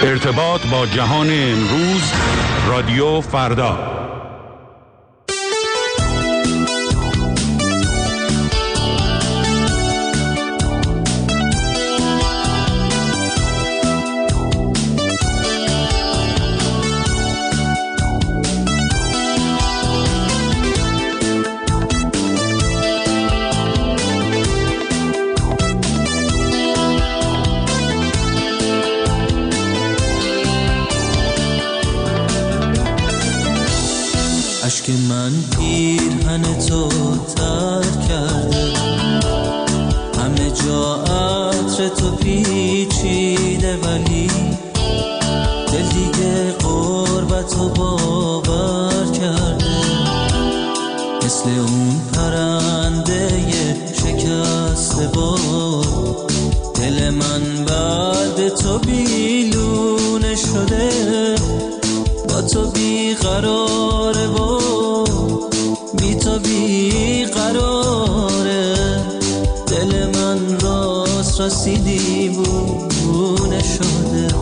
ارتباط با جهان امروز، رادیو فردا. عشق من پیرهن تو تر کرده، همه جا عطر تو پیچیده، ولی دل دیگه غربتو باور کرده. مثل اون پرنده شکسته باد، دل من بعد تو بیلونه شده، با تو بیقراره و بی تو بیقراره. دل من راست راستی دیوونه شده.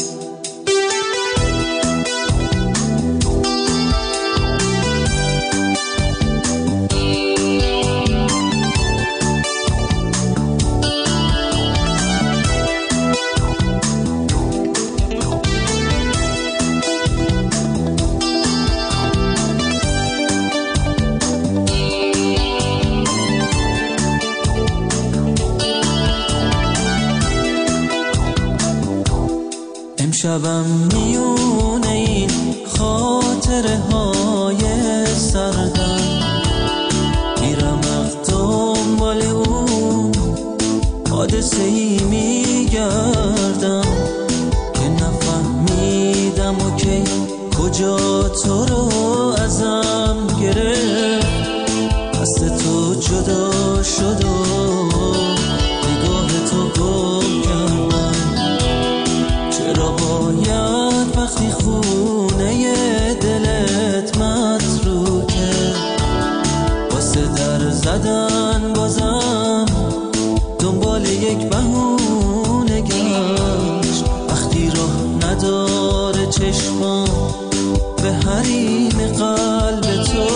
شبم میونه این خاطره های سردم، میرم دنبال اون حادثه ای میگردم که نفهمیدم و که کجا تو رو ازم گرفت. دست تو جدا شد و نگاه تو گم کردم. چرا باید وقتی خونه دلت متروکه، واسه در زدن بازم دنبال یک بهونه گشت؟ وقتی راه نداره چشمام به حریم قلب تو،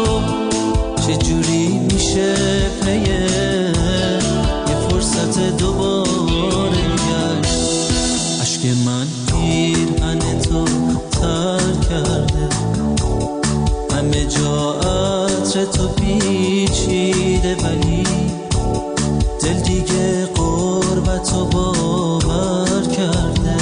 چجوری میشه پی یه فرصت دوباره گشت؟ عشق من پیرهن تو تر کرده، همه جا عطر تو پیچیده، ولی دل دیگه غربتو باور کرده.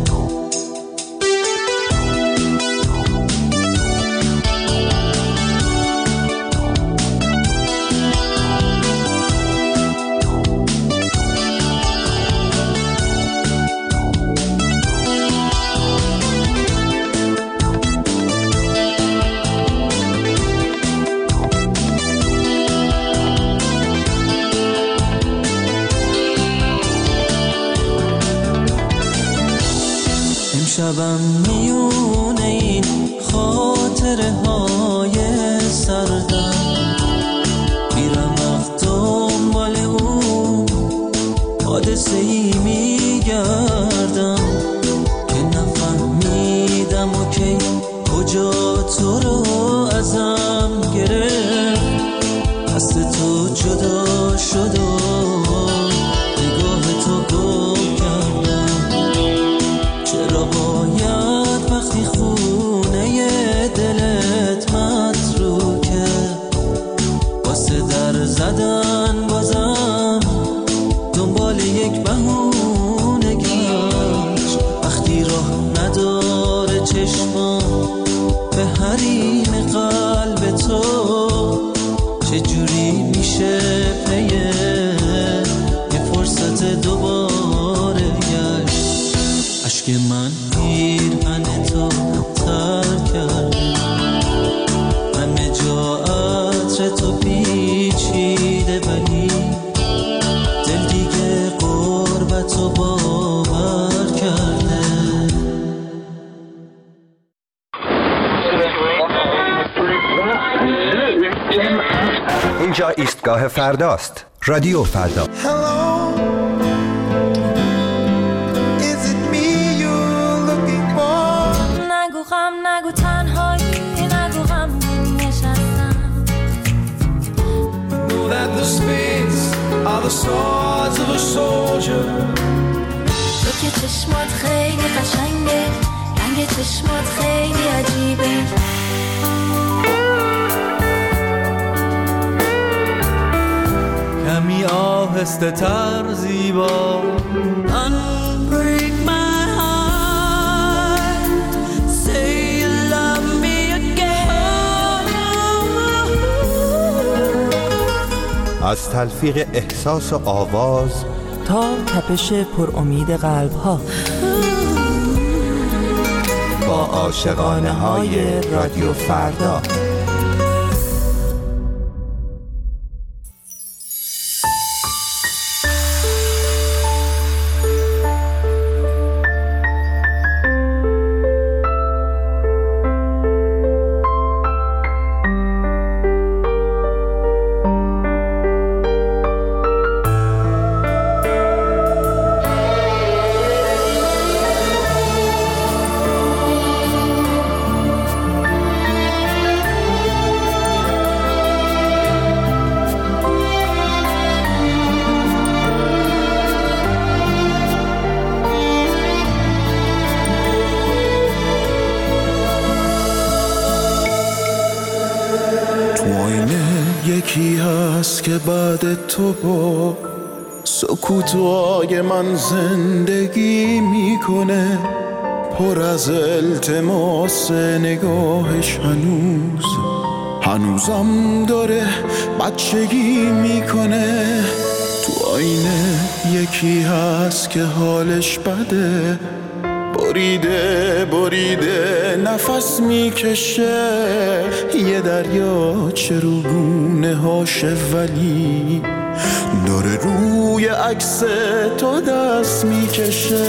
شبم میونه این خاطره های سردم، میرم دنبال اون حادثه ای میگردم که نفهمیدم و که کجا تو رو ازم گرفت. دست تو جدا شد و نگاه تو گم کردم. چرا باید وقتی خونه دلت متروکه، واسه در زدن بازم دنبال یک بهونه گشت؟ وقتی راه نداره چشمام به حریم قلب تو، چجوری میشه پی یه فرصت دوباره گشت؟ عشق من پیرهن تو تر کرده، همه جا عطر تو پیچیده، ولی دل دیگه غربتو باور کرده. اینجا ایستگاه فرداست. رادیو فردا. Hello, is it me you're چشمات خیلی قشنگه، رنگ چشمات خیلی عجیبه. کمی آهسته تر زیبا. Unbreak my heart, say you love me again. از تلفیق احساس و آواز تا تپش پر امید قلب ها، با عاشقانه های رادیو فردا. یکی هست که بعد تو با سکوتای من زندگی میکنه، پر از التماس نگاهش هنوزم داره بچگی میکنه. تو آینه یکی هست که حالش بده، بریده نفس میکشه، یه دریا چروگونه هاشه ولی داره روی عکس تو دست میکشه.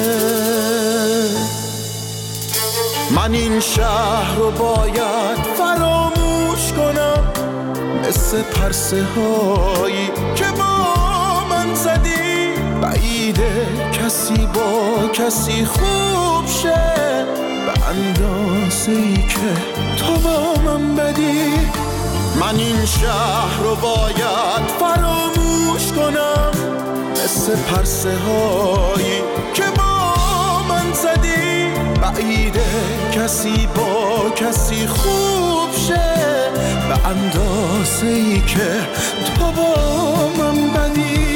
من این شهر رو باید فراموش کنم، مثل پرسه هایی که با من زدی، بعیده کسی با کسی خوب شه به اندازه ای که تو با من بدی. من این شهر رو باید فراموش کنم، مثل پرسه هایی که با من زدی، بعیده کسی با کسی خوب شه به اندازه ای که تو با من بدی.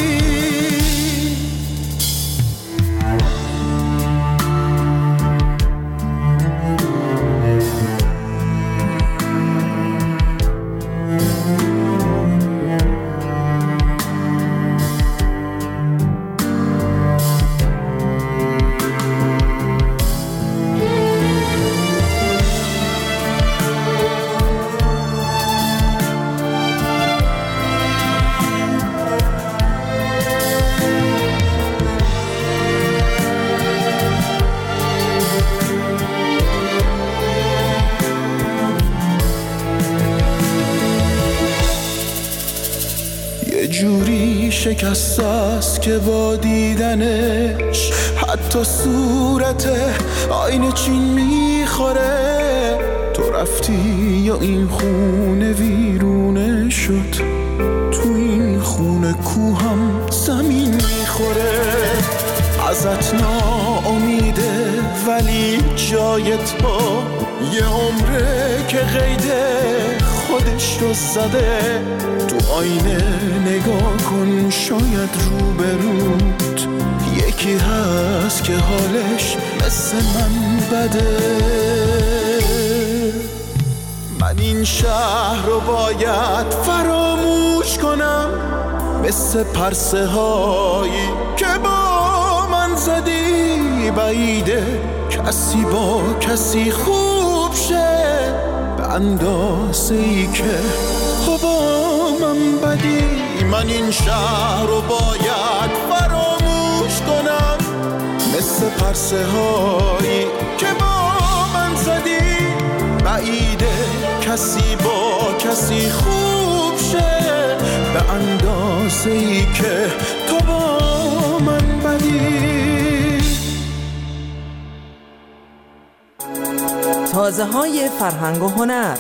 جوری شکست است که با دیدنش حتی صورت آینه چین میخوره. تو رفتی یا این خونه ویرونه شد، تو این خونه کوهم زمین میخوره. ازت ناامیده ولی جای تو یه عمره که قیده خودش رو زده. تو آینه نگاه کن، شاید روبروت یکی هست که حالش مثل من بده. من این شهر رو باید فراموش کنم، مثل پرسه هایی که با من زدی، بعیده کسی با کسی خوب شه به اندازه ای که تو با من بدی. من این شهر رو باید فراموش کنم، مثل پرسه هایی که با من زدی، بعیده کسی با کسی خوب شه به اندازه ای که تو با من بدی. تازه های فرهنگ و هنر،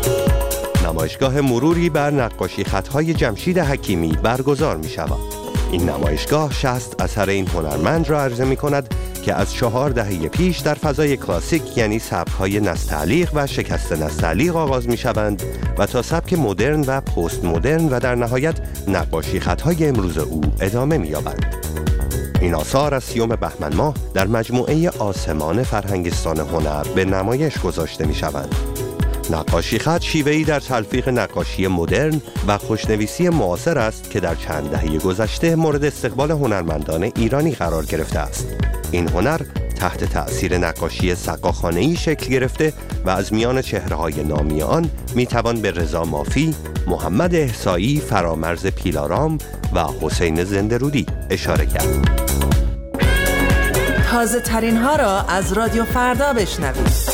نمایشگاه مروری بر نقاشی خطهای جمشید حکیمی برگزار می شود. این نمایشگاه 60 اثر این هنرمند را عرضه می کند که از 4 دهه پیش در فضای کلاسیک یعنی سبک‌های نستعلیق و شکست نستعلیق آغاز می‌شوند و تا سبک مدرن و پست مدرن و در نهایت نقاشی خطهای امروز او ادامه می‌یابند. این آثار از 30 بهمن ماه در مجموعه آسمان فرهنگستان هنر به نمایش گذاشته می‌شوند. نقاشی خط شیوه‌ای در تلفیق نقاشی مدرن و خوشنویسی معاصر است که در چند دهه گذشته مورد استقبال هنرمندان ایرانی قرار گرفته است. این هنر تحت تأثیر نقاشی سقاخانه‌ای شکل گرفته و از میان چهره‌های نامی آن میتوان به رضا مافی، محمد احصایی، فرامرز پیلارام و حسین زنده‌رودی اشاره کرد. تازه ترین ها را از رادیو فردا بشنوید.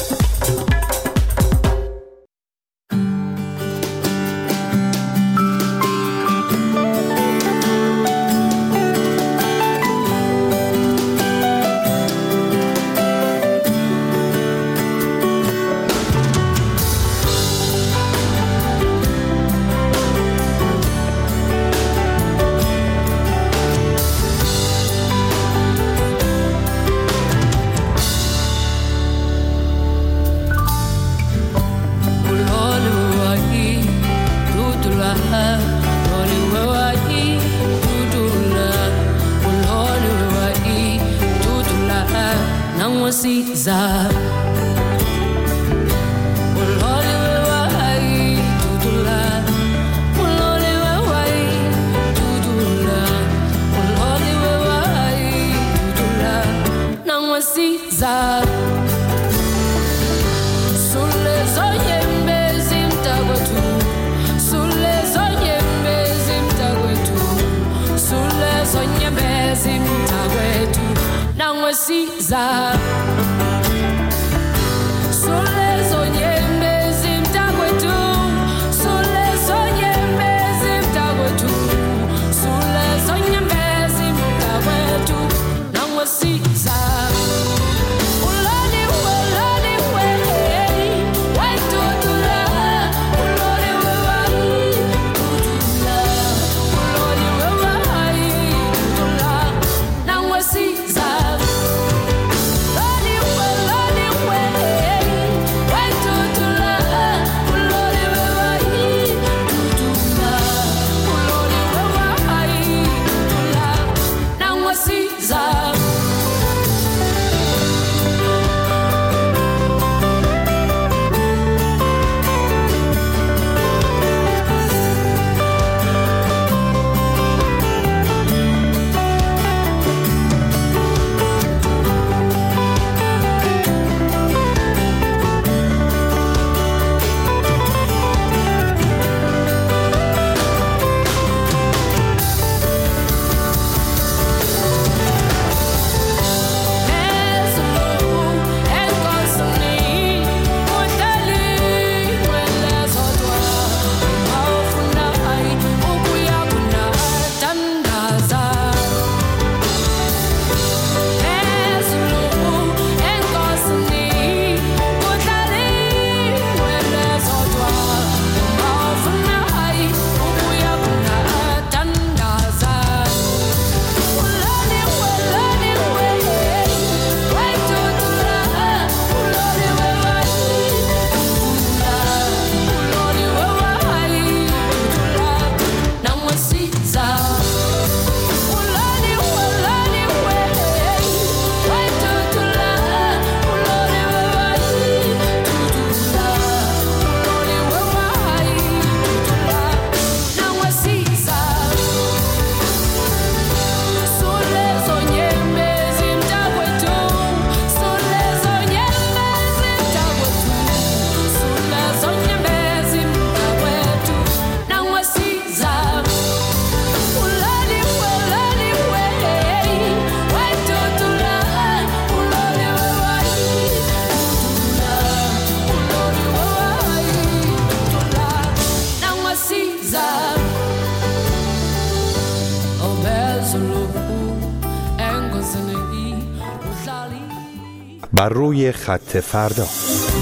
بر روی خط فردا.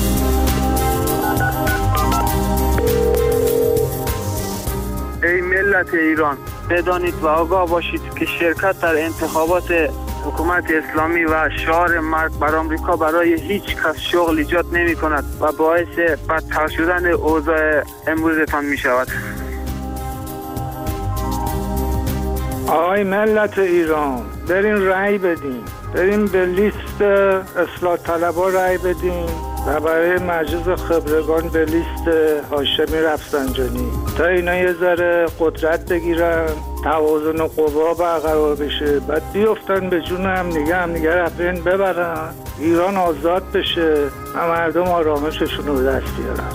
ای ملت ملت ایران بدانید و آگاه باشید که شرکت در انتخابات حکومت اسلامی و شعار مرگ بر آمریکا برای هیچ کس شغل ایجاد نمی کند و باعث بدتر شدن اوضاع امروزتان می شود. آقای ملت ایران، برین رأی بدین، برین به لیست اصلاح طلبها رأی بدین و برای مجلس خبرگان به لیست هاشمی رفسنجانی تا اینا یه ذره قدرت بگیرن، توازن قوا برقرار بشه، بعد بیفتن به جون همدیگه رفتن ببرن، ایران آزاد بشه و مردم آرامششون رو به دست بیارن.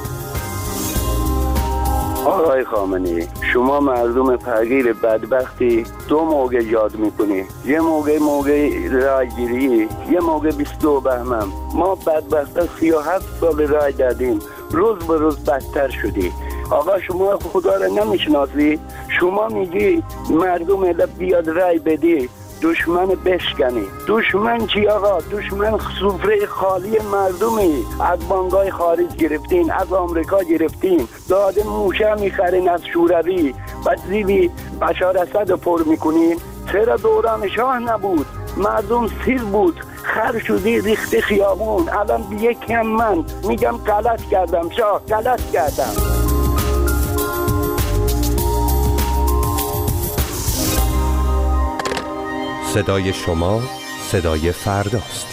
آقای خامنه‌ای، شما مردم فقیر بدبختی دو موقع یاد میکنی، یه موقع رای گیری، یه موقع 22 بهمن. ما بدبختا 37 سال رای دادیم، روز به روز بدتر شدی. آقا شما خدا را نمیشناسی؟ شما میگی مردم بیاد رای بدی، دشمن بشکنی. دشمن چی آقا؟ دشمن سفره خالی مردمی. از بانک‌های خارج گرفتین، از آمریکا گرفتین، داده موشه میخرین از شوروی، بعد زیبی بشار اسد پر میکنین. چرا دوران شاه نبود؟ مردم سیر بود، خر شدی ریخت خیابون. الان بیه کم من میگم غلط کردم، شاه غلط کردم. صدای شما صدای فرداست.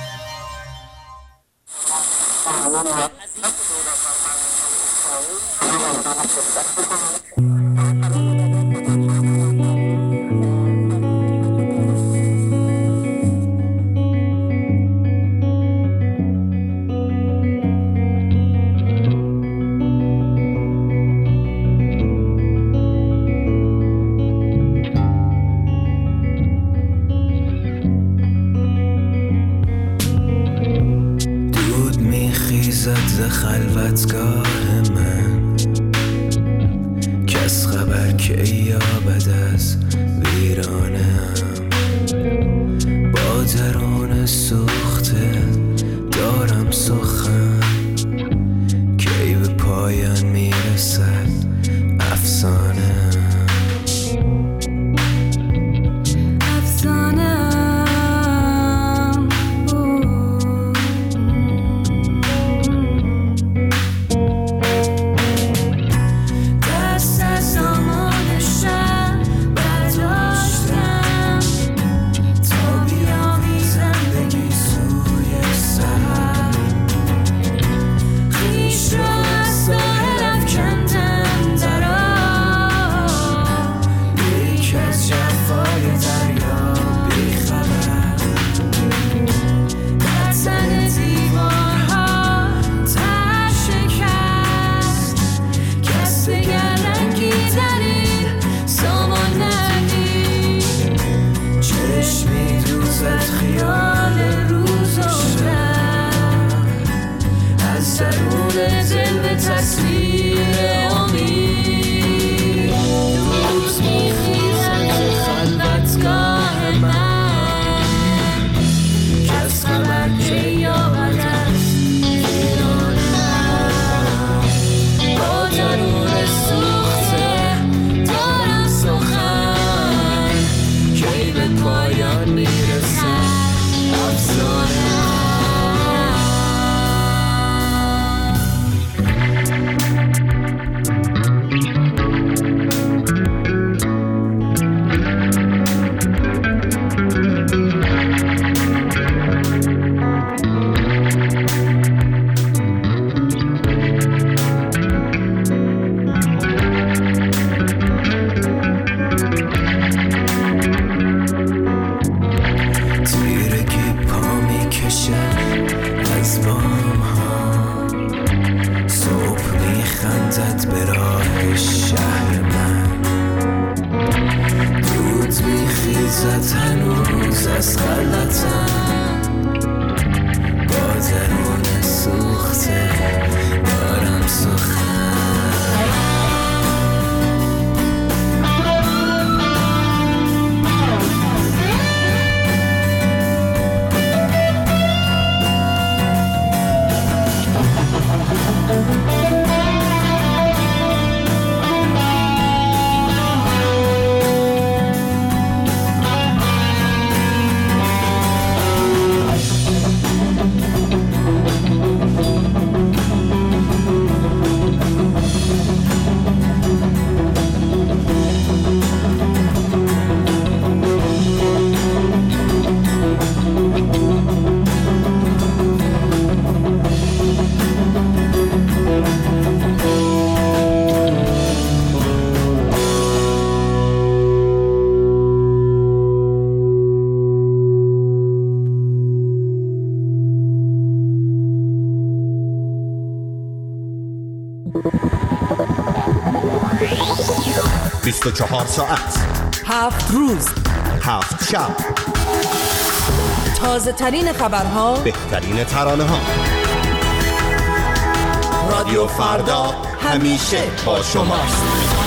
خلوتگاه من کس خبر که یابد از ویرانم، با درون سوخته دارم سخن، کی به پایان میرسد افسانه. 24 ساعت 7 روز 7 شب، تازه ترین خبرها، بهترین ترانه ها. رادیو فردا همیشه با شماست.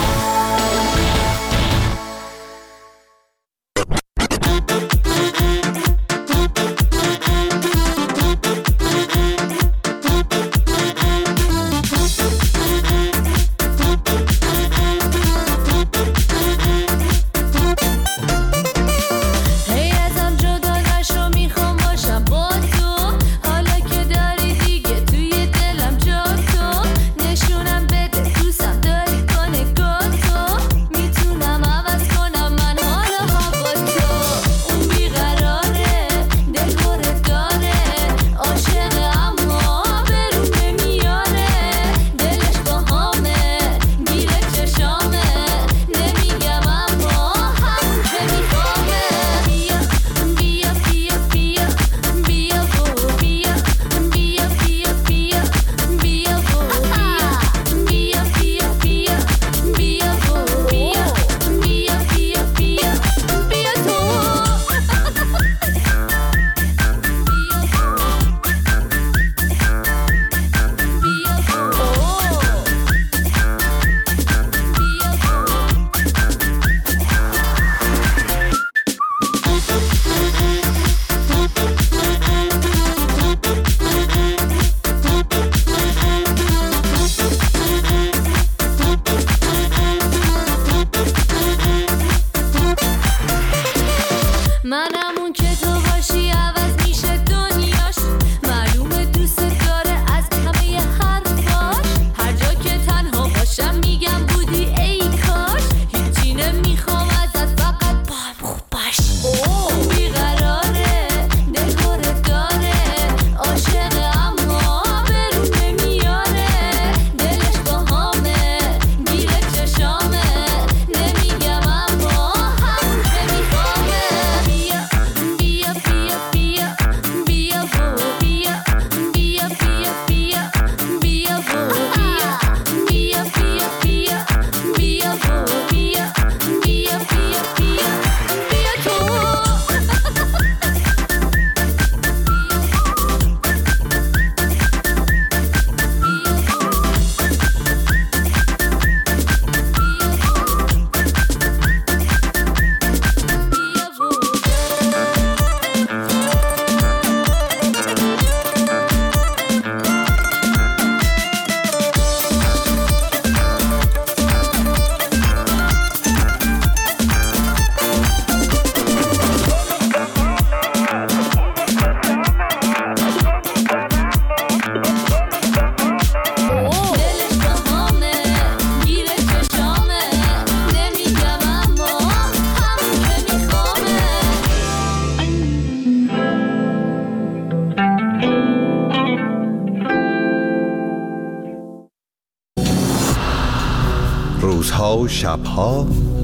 روزها و شبها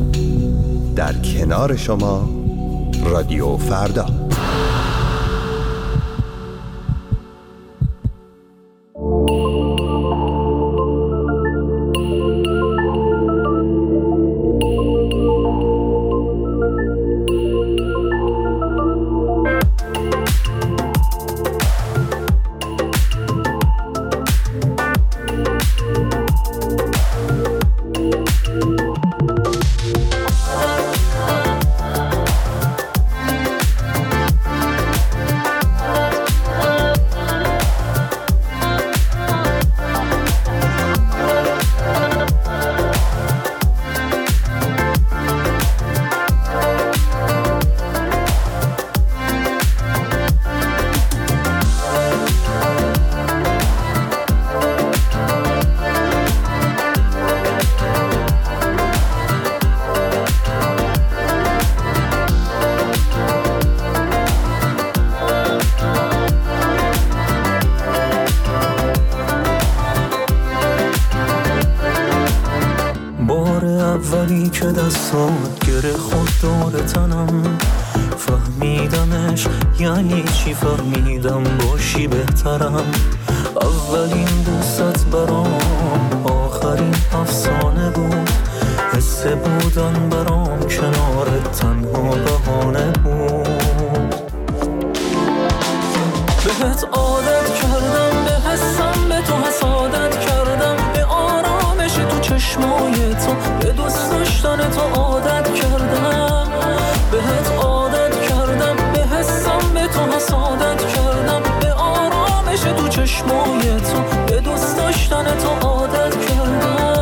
در کنار شما، رادیو فردا. اولی که دستات گره خود دور تنم، فهمیدمش یعنی چی، فهمیدم باشی بهترم. اولین دوست برام آخرین افسانه بود، حس بودن برام کنارت تنها بهانه بود. بهت عادت کردم، به حسم به تو حسادت کردم، به آرامش تو چشمای تو، به دوست داشتن تو عادت کردم. بهت عادت کردم، به حسم به تو حسادت کردم، به آرامش تو چشمای تو، به دوست داشتن تو عادت کردم.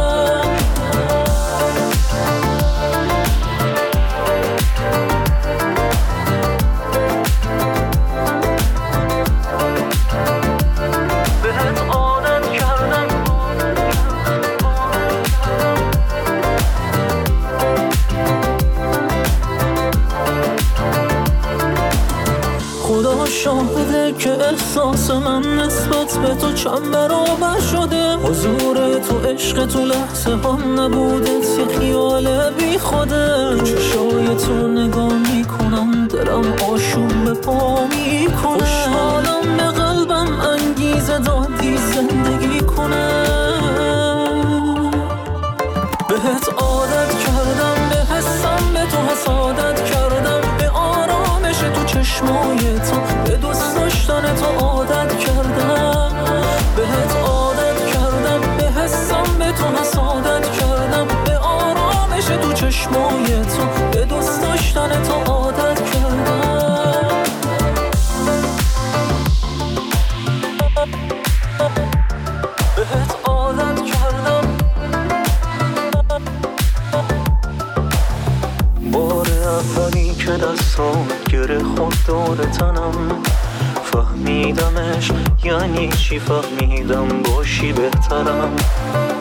شاهده که احساس من نسبت به تو چند برابر شده. حضور تو عشق تو لحظه هم نبودت یه خیال بی خوده. چشای تو نگاه میکنم دلم آشوب به پا میکنه. خوشحالم به قلبم انگیزه دادی زندگی کنه. بهت عادت کردم، به حسم به تو حسادت کردم، به آرامش تو چشمای تو، به دوست داشتن تو عادت کردم. بهت عادت کردم، به حسم به تو حسادت کردم، به آرامش تو چشمای تو، به دوست داشتن تو عادت کردم. بهت عادت کردم. بار اولی که دستام گره خود دور تنم، فهمیدمش یعنی چی، فهمیدم باشی بهترم.